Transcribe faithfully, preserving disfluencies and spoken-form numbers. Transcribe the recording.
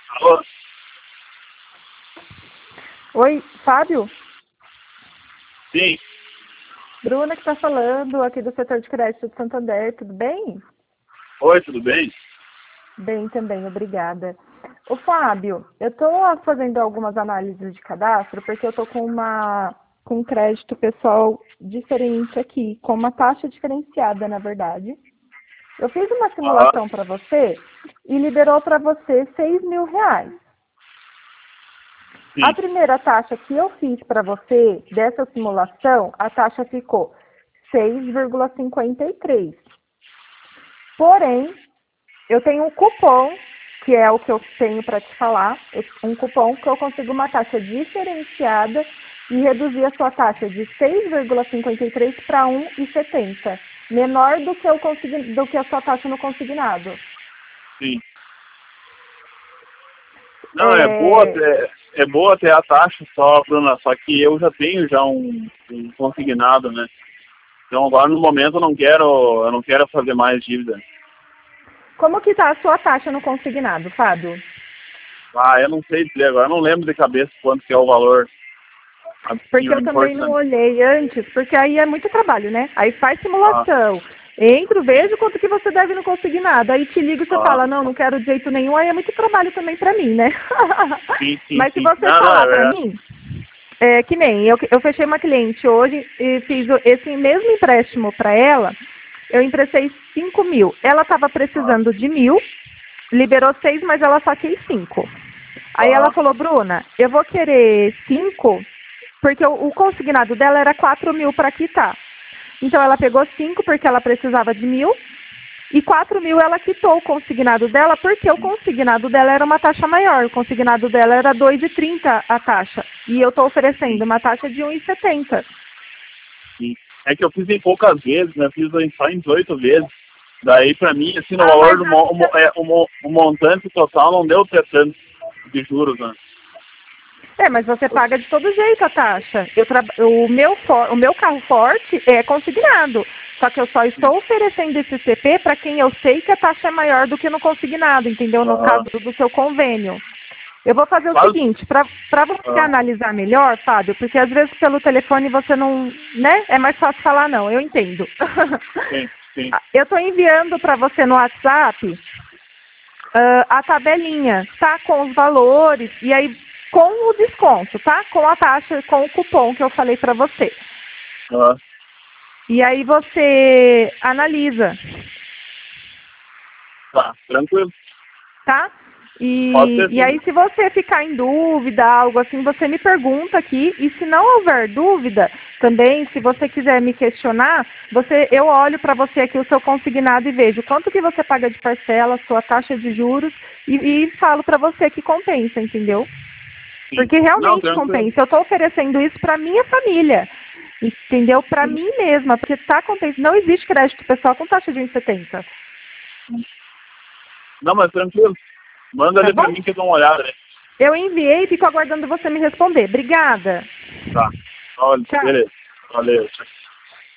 Alô? Oi, Fábio? Sim. Bruna que está falando aqui do setor de crédito de Santander, tudo bem? Oi, tudo bem? Bem também, obrigada. Ô Fábio, eu estou fazendo algumas análises de cadastro porque eu estou com uma com um crédito pessoal diferente aqui, com uma taxa diferenciada, na verdade. Eu fiz uma Aham. simulação para você e liberou para você seis mil reais. A Sim. primeira taxa que eu fiz para você dessa simulação, a taxa ficou seis vírgula cinquenta e três. Porém, eu tenho um cupom, que é o que eu tenho para te falar, um cupom que eu consigo uma taxa diferenciada e reduzir a sua taxa de seis vírgula cinquenta e três para um vírgula setenta, menor do que, eu consign... do que a sua taxa no consignado. Sim. Não, é boa É... ter, é boa ter a taxa só, Bruna, só que eu já tenho já um, um consignado, né? Então agora no momento eu não quero, eu não quero fazer mais dívida. Como que está a sua taxa no consignado, Fábio? Ah, eu não sei dizer agora, eu não lembro de cabeça quanto que é o valor. Porque eu Absurdo também não importante. olhei antes, porque aí é muito trabalho, né? Aí faz Ah, simulação, entro, vejo quanto que você deve não conseguir nada. Aí te ligo e você ah, fala, não, não quero de jeito nenhum, aí é muito trabalho também pra mim, né? sim, sim, Mas se sim. você Não, não, falar é pra verdade. mim, é que nem, eu, eu fechei uma cliente hoje e fiz o- esse mesmo empréstimo pra ela, eu emprestei cinco mil. Ela estava Ah, precisando de mil, liberou seis, mas ela só quis cinco. Aí ela ah, falou, Bruna, eu vou querer cinco, porque o, o consignado dela era quatro mil para quitar. Então ela pegou cinco porque ela precisava de mil, e quatro mil ela quitou o consignado dela porque o consignado dela era uma taxa maior. O consignado dela era dois e trinta a taxa. E eu estou oferecendo sim, uma taxa de um e setenta. sim. É que eu fiz em poucas vezes, né? Fiz em- só em dezoito vezes. Daí, pra mim, assim, no Ah, valor mas do a mo- o, mo- minha... é, o, mo- o montante total não deu ter tanto de juros, né? É, mas você paga de todo jeito a taxa. Eu tra... o, meu for... o meu carro forte é consignado. Só que eu só Sim. estou oferecendo esse C P para quem eu sei que a taxa é maior do que no consignado, entendeu? No Aham. caso do seu convênio. Eu vou fazer o Quase. seguinte, para você Ah, analisar melhor, Fábio, porque às vezes pelo telefone você não, né? É mais fácil falar não, eu entendo. sim, sim. Eu estou enviando para você no WhatsApp ah, a tabelinha, tá? Com os valores e aí com o desconto, tá? Com a taxa, com o cupom que eu falei para você. Aham. E aí você analisa, Tá, tranquilo. tá? Pode E, ser e sim. aí, se você ficar em dúvida, algo assim, você me pergunta aqui. E se não houver dúvida, também, se você quiser me questionar, você, eu olho para você aqui o seu consignado e vejo quanto que você paga de parcela, sua taxa de juros, e, e falo para você que compensa, entendeu? Sim. Porque Não, realmente tranquilo. compensa. Eu estou oferecendo isso para minha família, entendeu? Para Sim. mim mesma, porque tá compensando. Não existe crédito pessoal com taxa de um e setenta, Não, mas tranquilo. Manda tá ali pra bom? mim que eu dou uma olhada, né? Eu enviei e fico aguardando você me responder. Obrigada. Tá. Olha, Tchau. beleza. Valeu.